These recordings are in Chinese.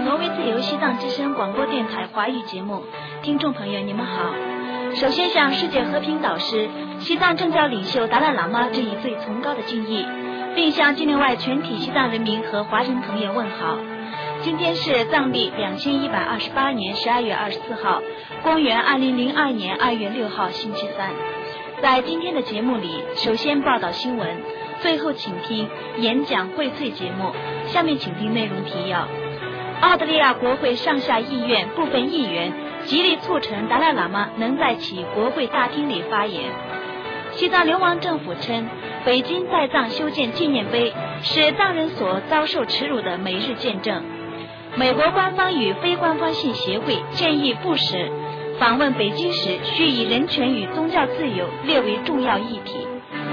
挪威自由西藏之声广播电台华语节目，听众朋友你们好。首先向世界和平导师、西藏政教领袖达赖喇嘛致以最崇高的敬意，并向境内外全体西藏人民和华人朋友问好。今天是藏历2128年12月24号，公元2002年2月6号，星期三。在今天的节目里，首先报道新闻，最后请听演讲荟萃节目。下面请听内容提要。澳大利亚国会上下议院部分议员极力促成达赖喇嘛能在其国会大厅里发言。西藏流亡政府称，北京在藏修建纪念碑是藏人所遭受耻辱的每日见证。美国官方与非官方性协会建议布什访问北京时需以人权与宗教自由列为重要议题。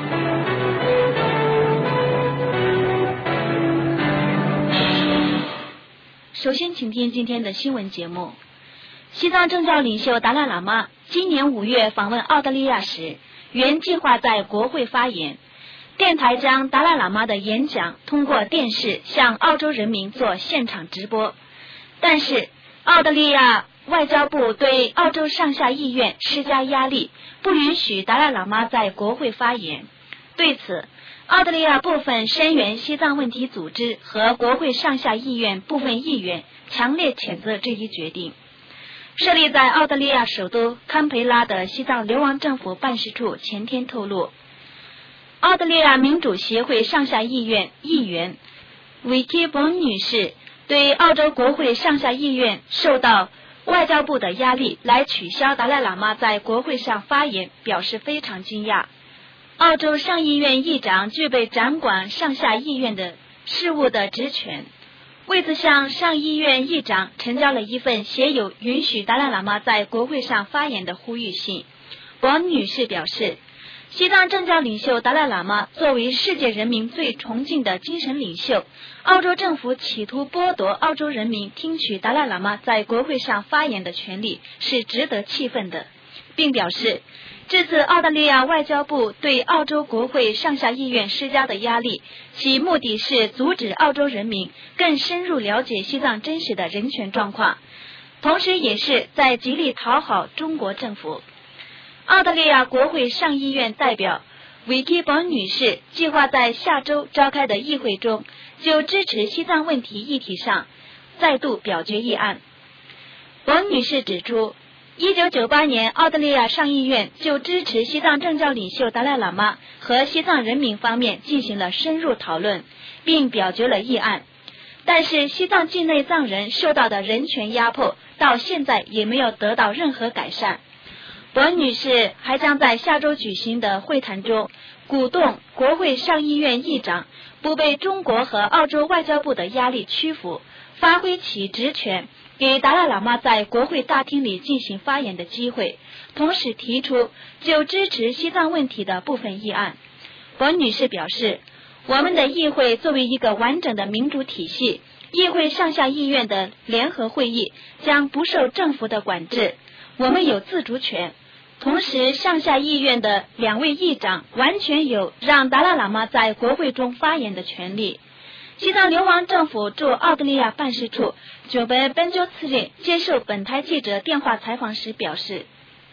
首先请听今天的新闻节目。西藏政教领袖达赖喇嘛今年5月访问澳大利亚时，原计划在国会发言，电台将达赖喇嘛的演讲通过电视向澳洲人民做现场直播，但是澳大利亚外交部对澳洲上下议院施加压力，不允许达赖喇嘛在国会发言。对此，澳大利亚部分声援西藏问题组织和国会上下议院部分议员强烈谴责这一决定。设立在澳大利亚首都堪培拉的西藏流亡政府办事处前天透露，澳大利亚民主协会上下议院议员维基本女士对澳洲国会上下议院受到外交部的压力来取消达赖喇嘛在国会上发言表示非常惊讶。澳洲上议院议长具备掌管上下议院的事务的职权，为此向上议院议长呈交了一份写有允许达赖喇嘛在国会上发言的呼吁信。王女士表示，西藏政教领袖达赖喇嘛作为世界人民最崇敬的精神领袖，澳洲政府企图剥夺澳洲人民听取达赖喇嘛在国会上发言的权利是值得气愤的，并表示这次澳大利亚外交部对澳洲国会上下议院施加的压力，其目的是阻止澳洲人民更深入了解西藏真实的人权状况，同时也是在极力讨好中国政府。澳大利亚国会上议院代表维基本女士计划在下周召开的议会中就支持西藏问题议题上再度表决议案。本女士指出，1998年澳大利亚上议院就支持西藏政教领袖达赖喇嘛和西藏人民方面进行了深入讨论，并表决了议案，但是西藏境内藏人受到的人权压迫到现在也没有得到任何改善。本女士还将在下周举行的会谈中鼓动国会上议院议长不被中国和澳洲外交部的压力屈服，发挥其职权，给达赖喇嘛在国会大厅里进行发言的机会，同时提出就支持西藏问题的部分议案。本女士表示，我们的议会作为一个完整的民主体系，议会上下议院的联合会议将不受政府的管制，我们有自主权。同时，上下议院的2位议长完全有让达赖喇嘛在国会中发言的权利。西藏流亡政府驻澳大利亚办事处久本本久次令接受本台记者电话采访时表示，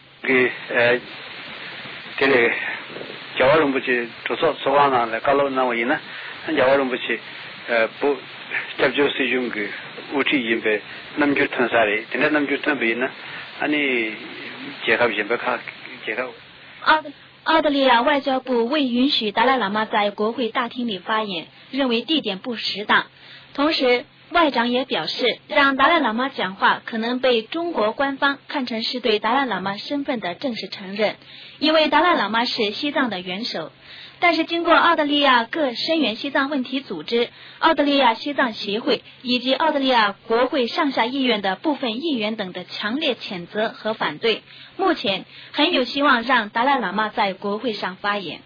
澳大利亚外交部未允许达赖喇嘛在国会大厅里发言，认为地点不适当。同时，外长也表示，让达赖喇嘛讲话可能被中国官方看成是对达赖喇嘛身份的正式承认，因为达赖喇嘛是西藏的元首。但是经过澳大利亚各声援西藏问题组织、澳大利亚西藏协会以及澳大利亚国会上下议院的部分议员等的强烈谴责和反对，目前很有希望让达赖喇嘛在国会上发言。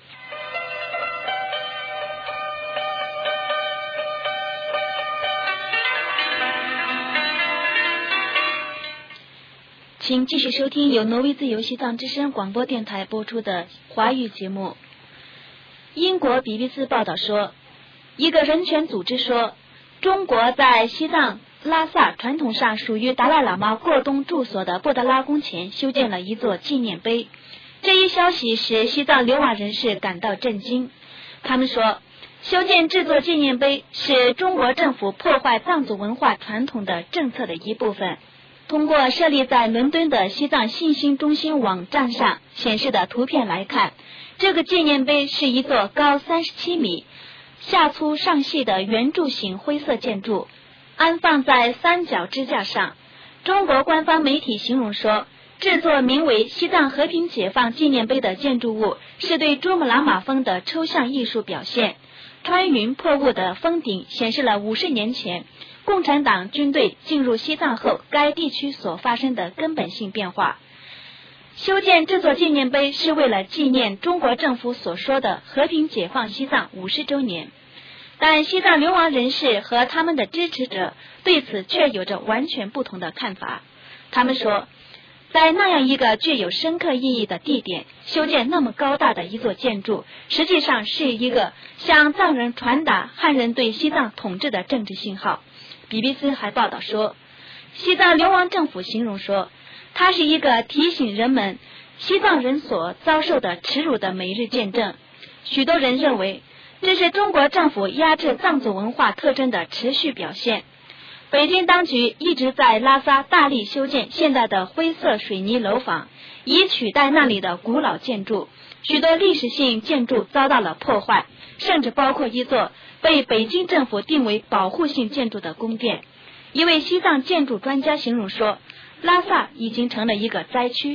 请继续收听由挪威自由西藏之声广播电台播出的华语节目。英国 BBC 报道说，一个人权组织说，中国在西藏拉萨传统上属于达赖喇嘛过冬住所的布达拉宫前修建了一座纪念碑。这一消息使西藏流亡人士感到震惊。他们说，修建这座纪念碑是中国政府破坏藏族文化传统的政策的一部分。通过设立在伦敦的西藏信息中心网站上显示的图片来看，这个纪念碑是一座高37米、下粗上细的圆柱形灰色建筑，安放在三角支架上。中国官方媒体形容说，这座名为西藏和平解放纪念碑的建筑物是对珠穆朗玛峰的抽象艺术表现。穿云破雾的峰顶显示了50年前共产党军队进入西藏后该地区所发生的根本性变化。修建这座纪念碑是为了纪念中国政府所说的和平解放西藏50周年，但西藏流亡人士和他们的支持者对此却有着完全不同的看法。他们说，在那样一个具有深刻意义的地点修建那么高大的一座建筑，实际上是一个向藏人传达汉人对西藏统治的政治信号。BBC 还报道说，西藏流亡政府形容说，它是一个提醒人们西藏人所遭受的耻辱的每日见证。许多人认为，这是中国政府压制藏族文化特征的持续表现。北京当局一直在拉萨大力修建现代的灰色水泥楼房，以取代那里的古老建筑。许多历史性建筑遭到了破坏，甚至包括一座被北京政府定为保护性建筑的宫殿。一位西藏建筑专家形容说，拉萨已经成了一个灾区。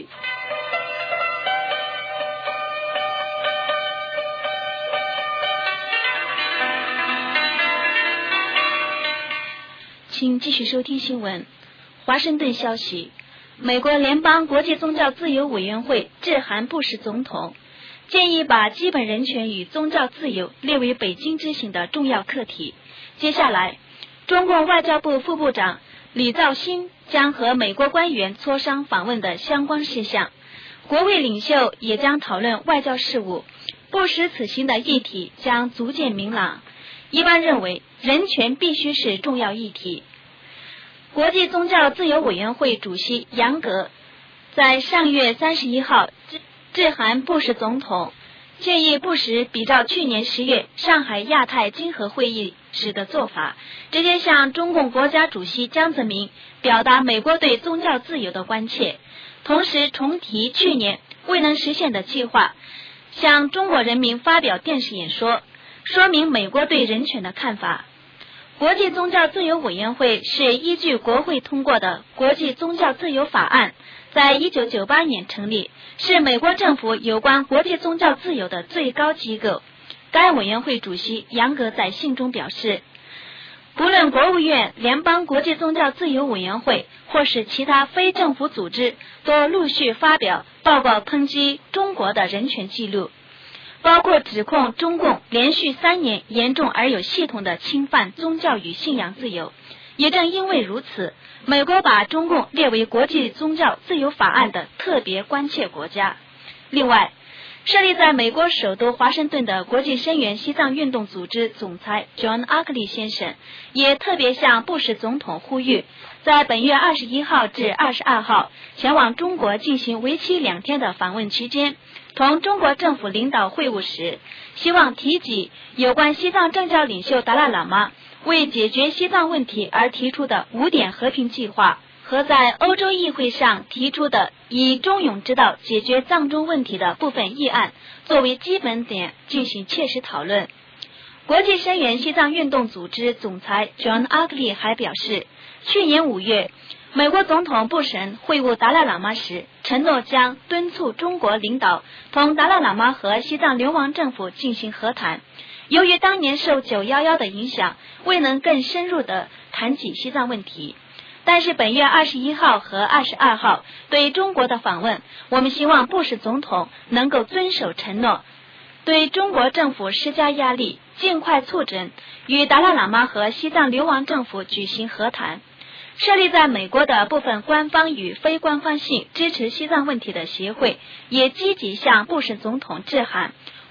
请继续收听新闻。华盛顿消息，美国联邦国际宗教自由委员会致函布什总统，建议把基本人权与宗教自由列为北京之行的重要课题。接下来，中共外交部副部长李肇星将和美国官员磋商访问的相关事项，国会领袖也将讨论外交事务。布什此行的议题将逐渐明朗。一般认为，人权必须是重要议题。国际宗教自由委员会主席杨格在上月31号致函布什总统，建议布什比照去年10月上海亚太经合会议时的做法，直接向中共国家主席江泽民表达美国对宗教自由的关切，同时重提去年未能实现的计划，向中国人民发表电视演说，说明美国对人权的看法。国际宗教自由委员会是依据国会通过的国际宗教自由法案，在1998年成立，是美国政府有关国际宗教自由的最高机构。该委员会主席杨格在信中表示，不论国务院、联邦国际宗教自由委员会或是其他非政府组织，都陆续发表报告抨击中国的人权记录，包括指控中共连续3年严重而有系统的侵犯宗教与信仰自由。也正因为如此，美国把中共列为国际宗教自由法案的特别关切国家。另外，设立在美国首都华盛顿的国际声援西藏运动组织总裁 John Ackley 先生也特别向布什总统呼吁，在本月21号至22号前往中国进行为期2天的访问期间，同中国政府领导会晤时，希望提及有关西藏政教领袖达赖喇嘛为解决西藏问题而提出的5点和平计划，和在欧洲议会上提出的以忠勇之道解决藏中问题的部分议案作为基本点进行切实讨论。国际声援西藏运动组织总裁 John Ackley 还表示，去年5月，美国总统布什会晤达赖喇嘛时，承诺将敦促中国领导同达赖喇嘛和西藏流亡政府进行和谈。由于当年受911的影响，未能更深入地谈起西藏问题。但是本月21号和22号对中国的访问，我们希望布什总统能够遵守承诺，对中国政府施加压力，尽快促成与达赖喇嘛和西藏流亡政府举行和谈。设立在美国的部分官方与非官方性支持西藏问题的协会，也积极向布什总统致函，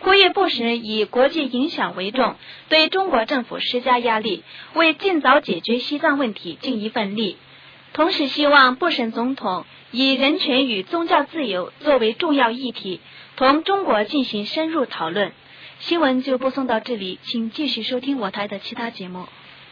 呼吁布什以国际影响为重，对中国政府施加压力，为尽早解决西藏问题尽一份力。同时希望布什总统以人权与宗教自由作为重要议题，同中国进行深入讨论。新闻就播送到这里，请继续收听我台的其他节目。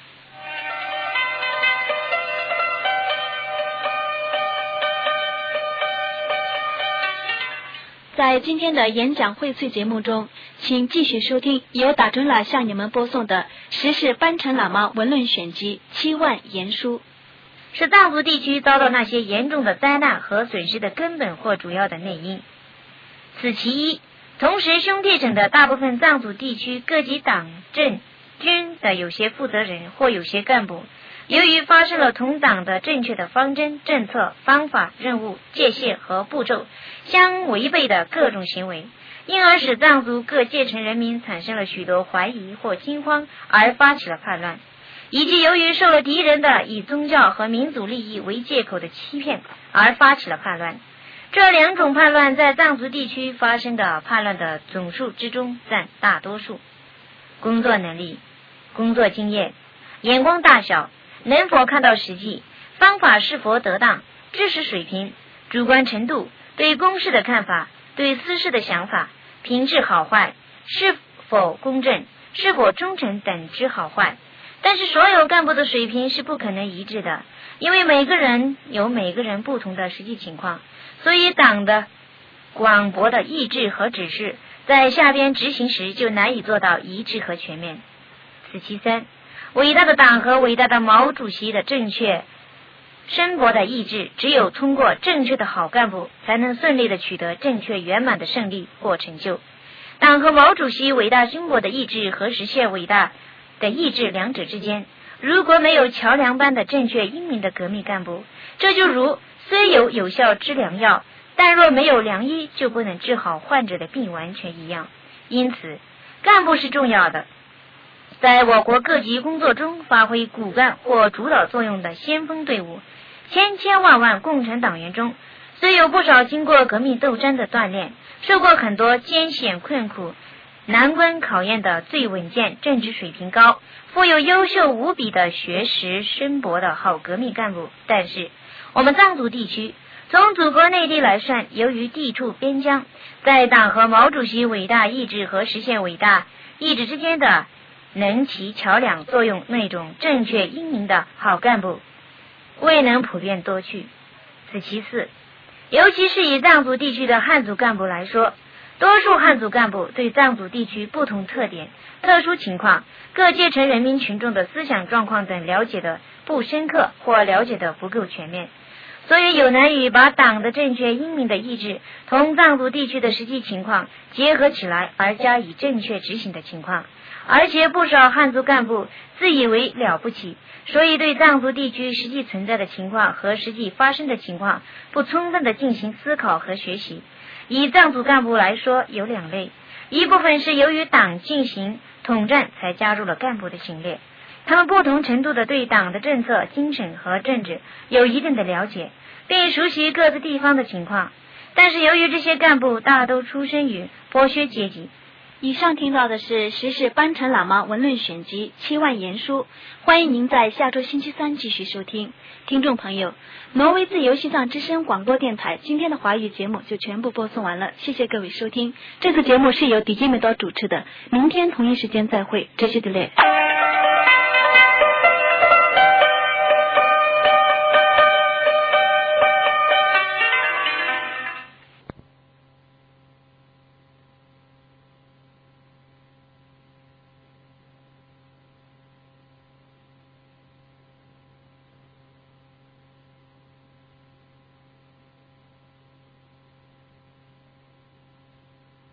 在今天的演讲荟萃节目中，请继续收听由打准了向你们播送的时事班禅喇嘛文论选集7万言书， 是藏族地区遭到那些严重的灾难和损失的根本或主要的内因。此其一。同时，兄弟省的大部分藏族地区各级党政军的有些负责人或有些干部，由于发生了同党的正确的方针、政策、方法、任务、界限和步骤相违背的各种行为，因而使藏族各阶层人民产生了许多怀疑或惊慌，而发起了叛乱，以及由于受了敌人的以宗教和民族利益为借口的欺骗而发起了叛乱。这两种叛乱在藏族地区发生的叛乱的总数之中占大多数。工作能力、工作经验、眼光大小、能否看到实际、方法是否得当、知识水平、主观程度、对公事的看法、对私事的想法、品质好坏、是否公正、是否忠诚等之好坏。但是所有干部的水平是不可能一致的，因为每个人有每个人不同的实际情况，所以党的广博的意志和指示在下边执行时就难以做到一致和全面。此其三。伟大的党和伟大的毛主席的正确深薄的意志，只有通过正确的好干部，才能顺利的取得正确圆满的胜利或成就。党和毛主席伟大深薄的意志和实现伟大的意志两者之间，如果没有桥梁般的正确英明的革命干部，这就如虽有有效之良药，但若没有良医，就不能治好患者的病完全一样。因此，干部是重要的。在我国各级工作中发挥骨干或主导作用的先锋队伍，千千万万共产党员中，虽有不少经过革命斗争的锻炼，受过很多艰险困苦难关考验的最稳健、政治水平高、富有优秀无比的学识深博的好革命干部，但是我们藏族地区从祖国内地来算，由于地处边疆，在党和毛主席伟大意志和实现伟大意志之间的能起桥梁作用那种正确英明的好干部未能普遍多去。此其四。尤其是以藏族地区的汉族干部来说，多数汉族干部对藏族地区不同特点、特殊情况、各阶层人民群众的思想状况等了解的不深刻或了解的不够全面，所以有难于把党的正确英明的意志同藏族地区的实际情况结合起来而加以正确执行的情况。而且不少汉族干部自以为了不起，所以对藏族地区实际存在的情况和实际发生的情况不充分的进行思考和学习。以藏族干部来说，有两类，一部分是由于党进行统战才加入了干部的行列，他们不同程度的对党的政策、精神和政治有一定的了解，并熟悉各自地方的情况，但是由于这些干部大都出身于剥削阶级。 以上听到的是时事班禅喇嘛文论选集7万言书，欢迎您在下周星期三继续收听。听众朋友，挪威自由西藏之声广播电台今天的华语节目就全部播送完了，谢谢各位收听。这次节目是由迪基梅多主持的，明天同一时间再会，这是的嘞。